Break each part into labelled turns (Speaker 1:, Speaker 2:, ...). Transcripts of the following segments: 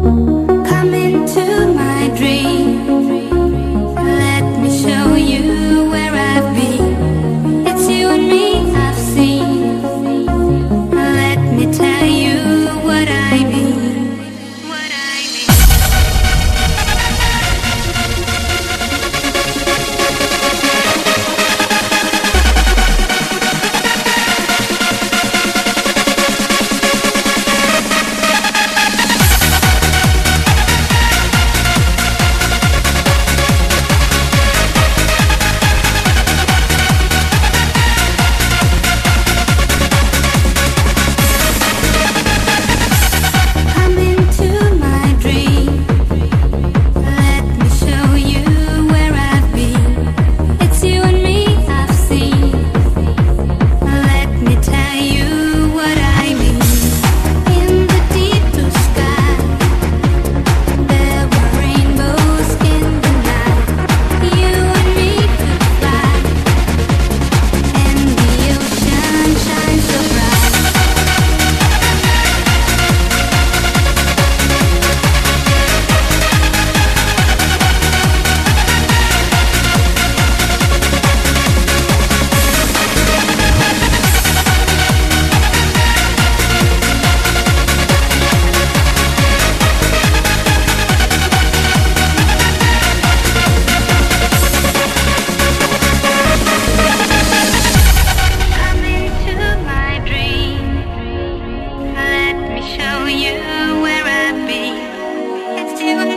Speaker 1: Come into my dream. Let me show you where I've been. It's you and me I've seen. Let me tell you what I mean. What I mean.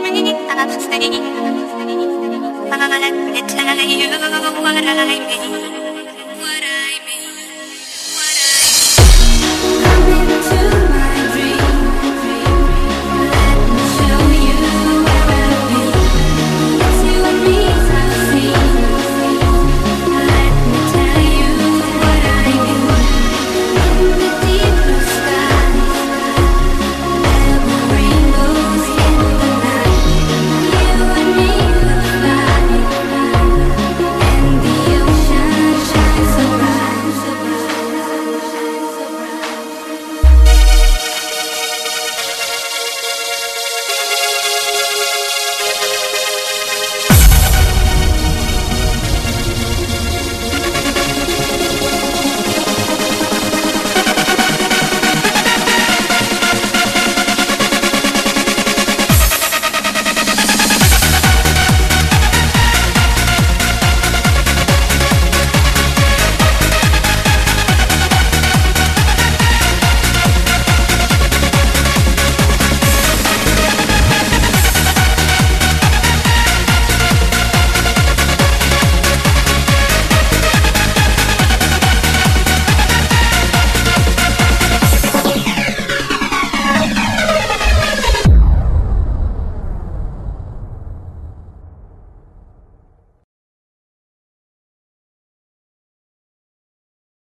Speaker 1: Let me tell you what I mean.